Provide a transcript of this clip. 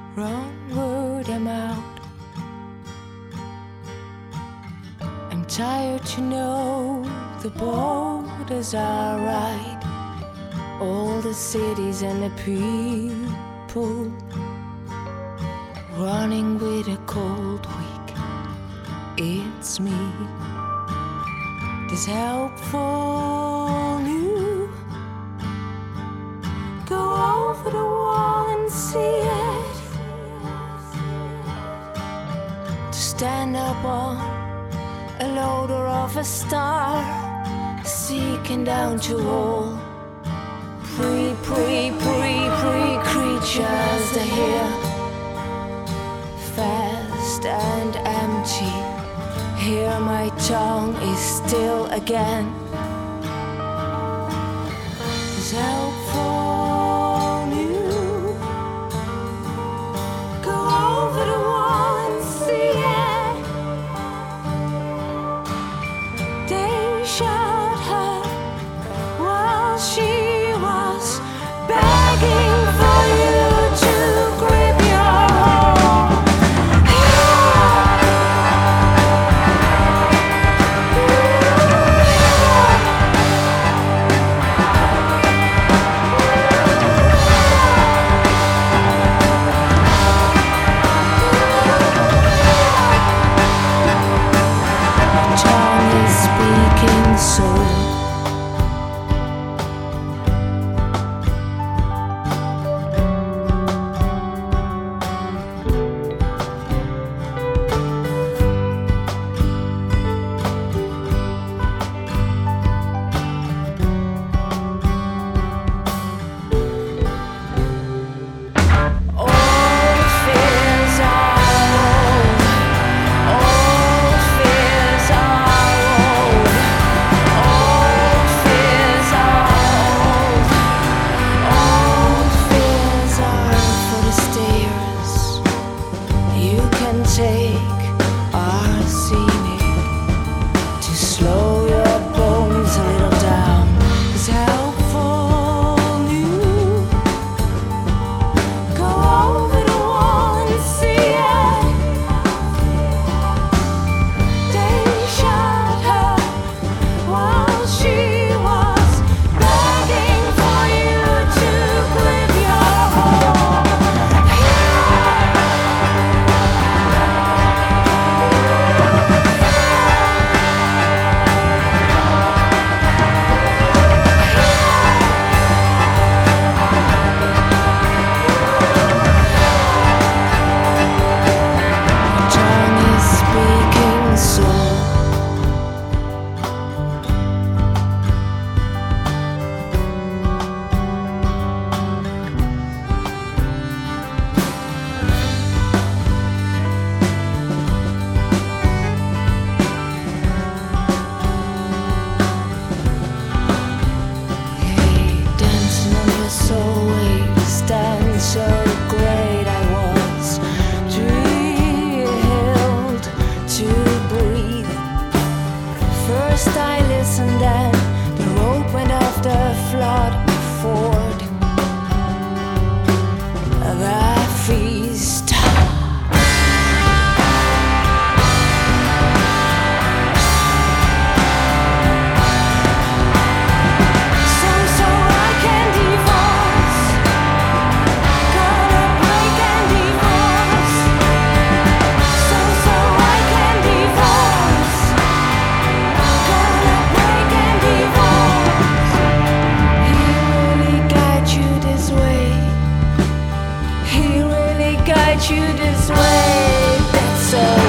Wrong word, I'm out. I'm tired to know the borders are right. All the cities and the people running with a cold week. It's me. This helpful you go over the wall and see it. To stand up on a loader of a star, seeking down to all pre creatures that here, fast and empty. Here my tongue is still again. Is helpful you go over the wall and see it. They shot her while she was begging for you to grip your home. Tongue is speaking soul. Take our scenic to slow your bones a little down. It's helpful you go over the wall and see it. They shot her while she was begging for you to grip your home. So great I was thrilled to breathe. First I listened and the road went off the flood ford. The feast. You this way, that's so